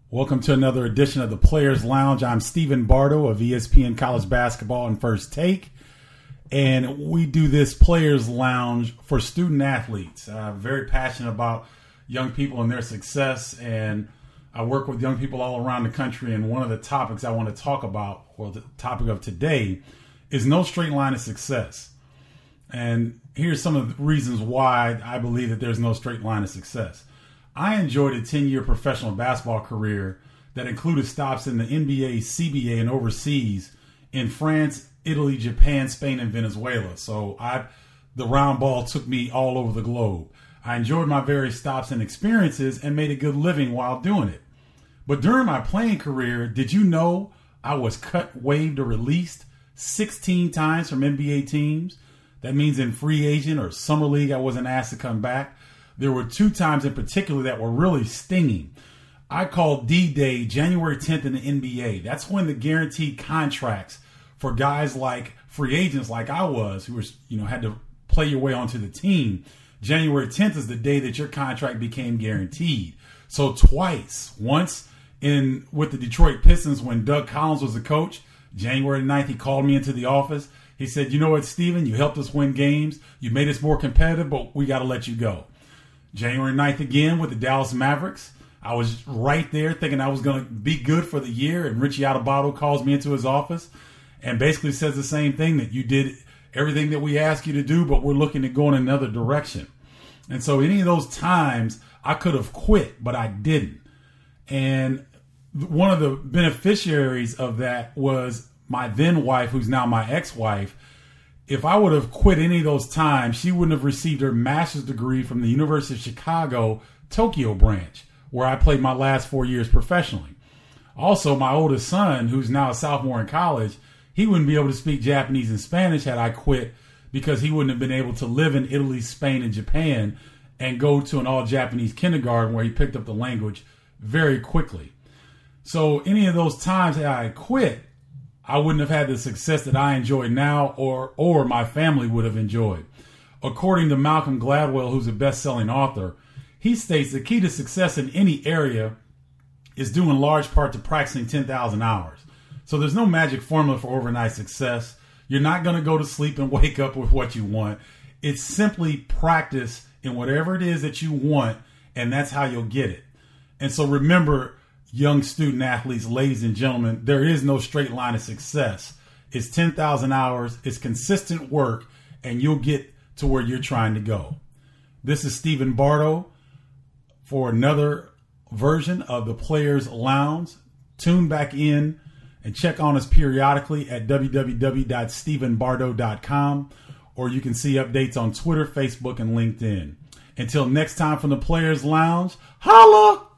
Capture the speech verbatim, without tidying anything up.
Welcome to another edition of the Players Lounge. I'm Stephen Bardo of E S P N College Basketball and First Take. And we do this Players Lounge for student athletes. I'm very passionate about young people and their success. And I work with young people all around the country. And one of the topics I want to talk about, or the topic of today, is no straight line of success. And here's some of the reasons why I believe that there's no straight line of success. I enjoyed a ten-year professional basketball career that included stops in the N B A, C B A, and overseas in France, Italy, Japan, Spain, and Venezuela. So I, the round ball took me all over the globe. I enjoyed my various stops and experiences and made a good living while doing it. But during my playing career, did you know I was cut, waived, or released sixteen times from N B A teams? That means in free agent or summer league, I wasn't asked to come back. There were two times in particular that were really stinging. I called D-Day January tenth in the N B A. That's when the guaranteed contracts for guys like free agents like I was, who was, you know, had to play your way onto the team. January tenth is the day that your contract became guaranteed. So twice, once in with the Detroit Pistons when Doug Collins was the coach, January ninth, he called me into the office. He said, you know what, Steven, you helped us win games. You made us more competitive, but we got to let you go. January ninth again with the Dallas Mavericks. I was right there thinking I was going to be good for the year. And Richie Adubato calls me into his office and basically says the same thing, that you did everything that we asked you to do, but we're looking to go in another direction. And so any of those times I could have quit, but I didn't. And one of the beneficiaries of that was my then wife, who's now my ex-wife. If I would have quit any of those times, she wouldn't have received her master's degree from the University of Chicago, Tokyo branch, where I played my last four years professionally. Also, my oldest son, who's now a sophomore in college, he wouldn't be able to speak Japanese and Spanish had I quit, because he wouldn't have been able to live in Italy, Spain, and Japan and go to an all-Japanese kindergarten where he picked up the language very quickly. So any of those times that I quit, I wouldn't have had the success that I enjoy now, or or my family would have enjoyed. According to Malcolm Gladwell, who's a best-selling author, he states the key to success in any area is due in large part to practicing ten thousand hours. So there's no magic formula for overnight success. You're not going to go to sleep and wake up with what you want. It's simply practice in whatever it is that you want, and that's how you'll get it. And so remember, young student athletes, ladies and gentlemen, there is no straight line of success. It's ten thousand hours, it's consistent work, and you'll get to where you're trying to go. This is Stephen Bardo for another version of the Players Lounge. Tune back in and check on us periodically at w w w dot stephen bardo dot com, or you can see updates on Twitter, Facebook, and LinkedIn. Until next time from the Players Lounge, holla!